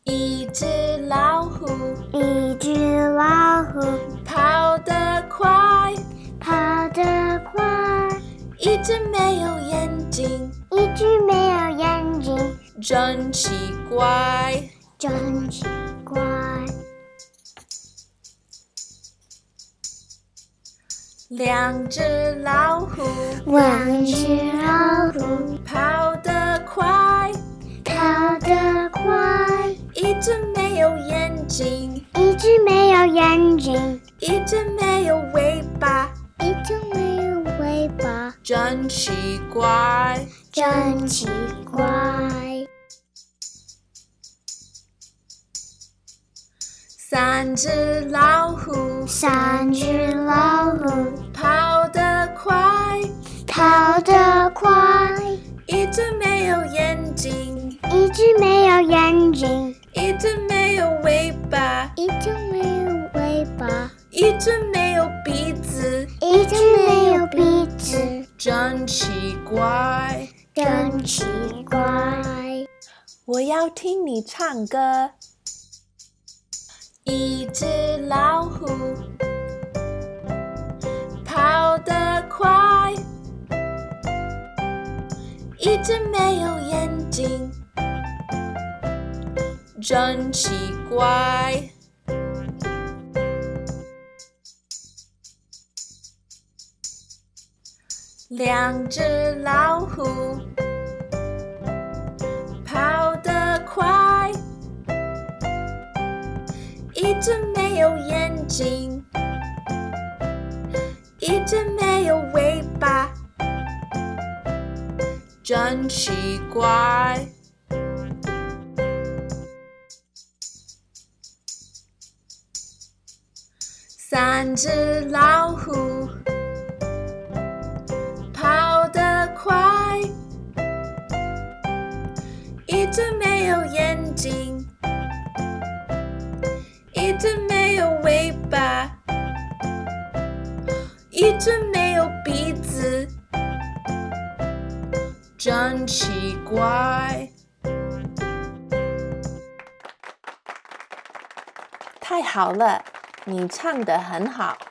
一只老虎， 一只老虎， 跑得快， 跑得快， 一只没有眼睛， 一只没有眼睛， 真奇怪， 真奇怪。 两只老虎， 两只老虎， 跑得快， 跑得快， 一只没有眼睛， 一只没有眼睛， 一只没有尾巴， 一只没有尾巴， 真奇怪， 真奇怪。 三只老虎， 三只老虎， 跑得快， 跑得快， 一只没有眼睛， 一只没有眼睛， 一只没有尾巴， 一只没有尾巴， 一只没有鼻子， 一只没有鼻子， 真奇怪， 真奇怪。 我要听你唱歌。一只老虎，跑得快，一只没有眼睛，真奇怪。两只老虎，跑得快，一只没有眼睛，一只没有尾巴，真奇怪。三只老虎，跑得快，一只没有眼睛，一只没有尾巴，一只没有鼻子，真奇怪。太好了，你唱得很好。